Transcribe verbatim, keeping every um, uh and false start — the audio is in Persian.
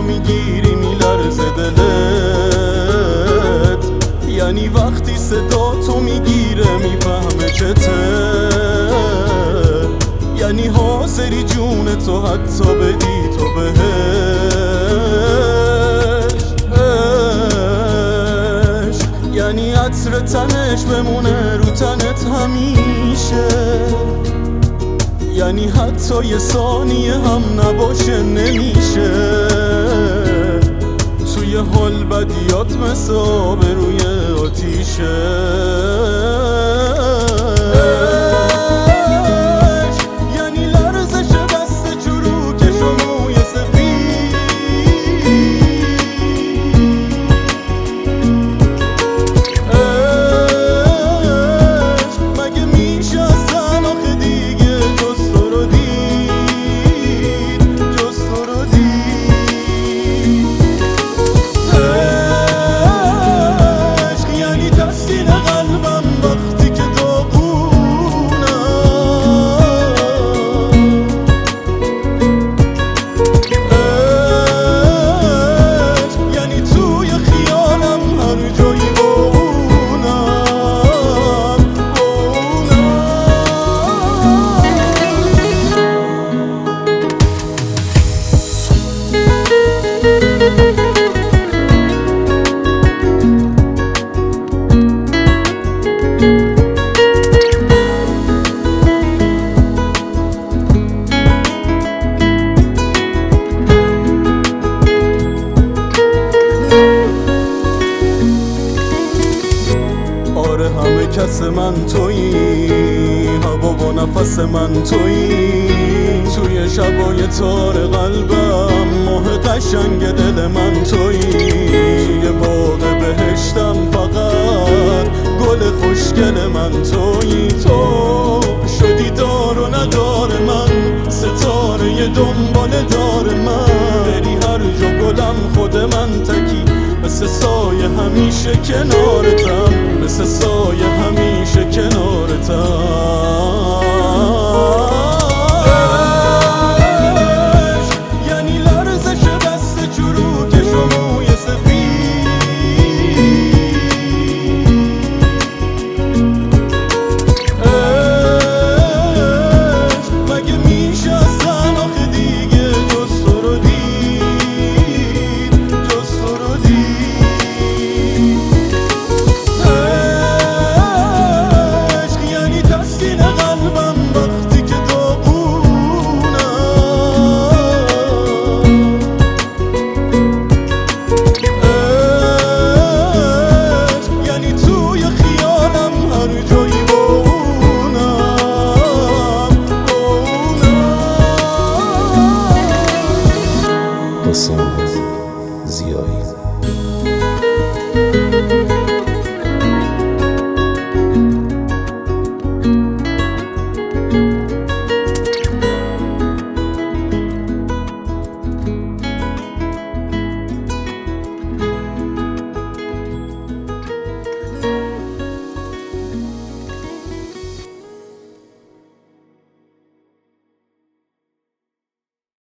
میگیری میلرزه دلت، یعنی وقتی صدا تو میگیره میفهمه چته، یعنی حاضری جون تو حتی بدی تو بهش عشق، یعنی عطر تنش بمونه رو تنت همیشه، یعنی حتی یه ثانیه هم نباشه نمیشه، توی حال بدیات مثل آب روی آتیشه. آره همه کس من تویی، هوا و نفس من تویی، توی شبای تار قلبم ماه قشنگ دل من تویی، توی باغ بهشتم فقط گل خوشگل من تویی، تو شدی دار و ندار من، ستاره دنبال دار من، بری هر جا گلم خود من تکی، مثل سایه همیشه کنارتم، مثل سایه همیشه کنارتم. یعنی لرزش دست چروکش و موی سفید، عشق مگه میشه اصلا آخه دیگه جز تو رو دید، جز تو رو دید. حسین زیایی